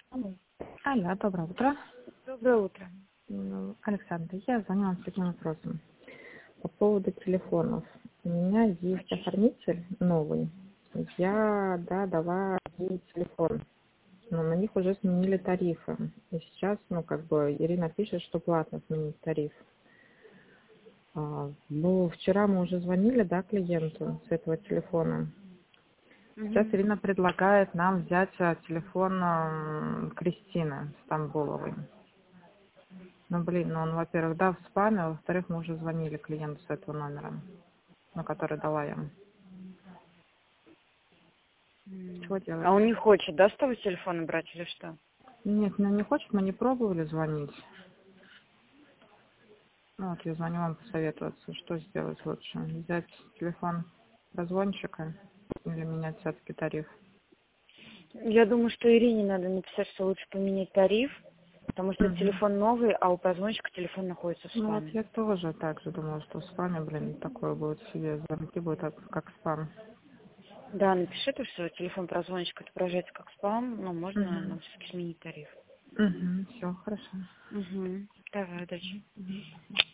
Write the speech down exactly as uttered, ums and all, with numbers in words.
Алло. Алло, доброе утро. Доброе утро. Ну, Александр, я звоню вам с таким вопросом. По поводу телефонов. У меня есть оформитель новый. Я, да, дала ей телефон, но на них уже сменили тарифы. И сейчас, ну, как бы, Ирина пишет, что платно сменить тариф. А, ну, вчера мы уже звонили, да, клиенту с этого телефона. Сейчас Мгм. Ирина предлагает нам взять а, телефон а, Кристины Стамбуловой. Ну, блин, ну он, во-первых, да, в спаме, а во-вторых, мы уже звонили клиенту с этого номера, на который дала я. М. Чего делать? А он не хочет, да, с того телефона брать или что? Нет, ну не хочет, мы не пробовали звонить. Ну, вот я звоню вам посоветоваться, что сделать лучше. Взять телефон прозвонщика или менять все-таки тариф? Я думаю, что Ирине надо написать, что лучше поменять тариф, потому что это Мгм. телефон новый, а у позвоночка телефон находится в Ну вот спаме. я тоже так же думала, что в спаме, блин, такое будет себе, звонки будут как, как спам. Да, напиши то, что телефон прозвоночка отображается как спам, но можно Угу. нам все-таки сменить тариф. Угу. Все, хорошо. Угу. Давай, удачи. Мгм.